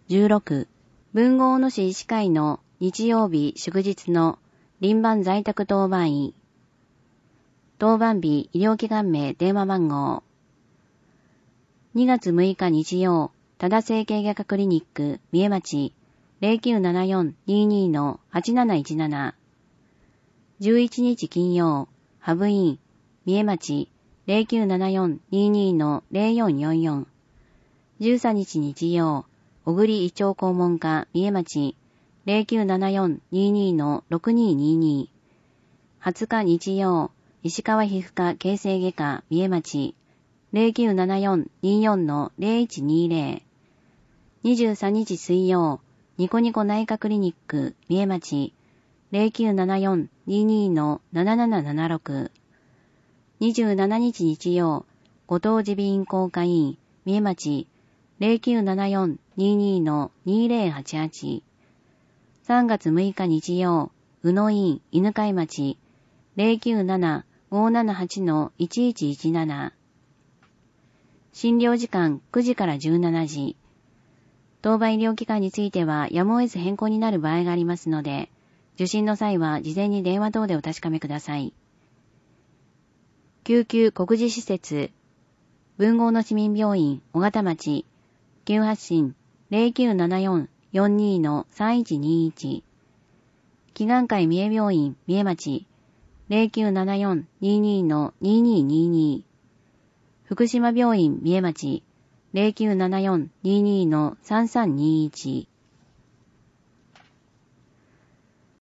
16、豊後大野市医師会の日曜日祝日の輪番在宅当番医。当番日医療機関名電話番号。2月6日日曜、多田整形外科クリニック、三重町、0974-22-8717。11日金曜、ハブイン、三重町、0974-22-0444。13日日曜、小栗胃腸肛門科、三重町、0974-22-6222。20日日曜、石川皮膚科形成外科、三重町、0974-24-0120。23日水曜、ニコニコ内科クリニック、三重町、0974-22-7776。27日日曜、後藤耳鼻咽喉科医院、三重町、0974-22-2088。3月6日日曜、宇野院、犬飼町、097-578-1117。診療時間9時から17時。当番医療機関についてはやむを得ず変更になる場合がありますので、受診の際は事前に電話等でお確かめください。救急告示施設、豊後の市民病院、小形町、急発進 0974-42-3121。祈願会三重病院、三重町、0974-22-2222。福島病院、三重町、0974-22-3321。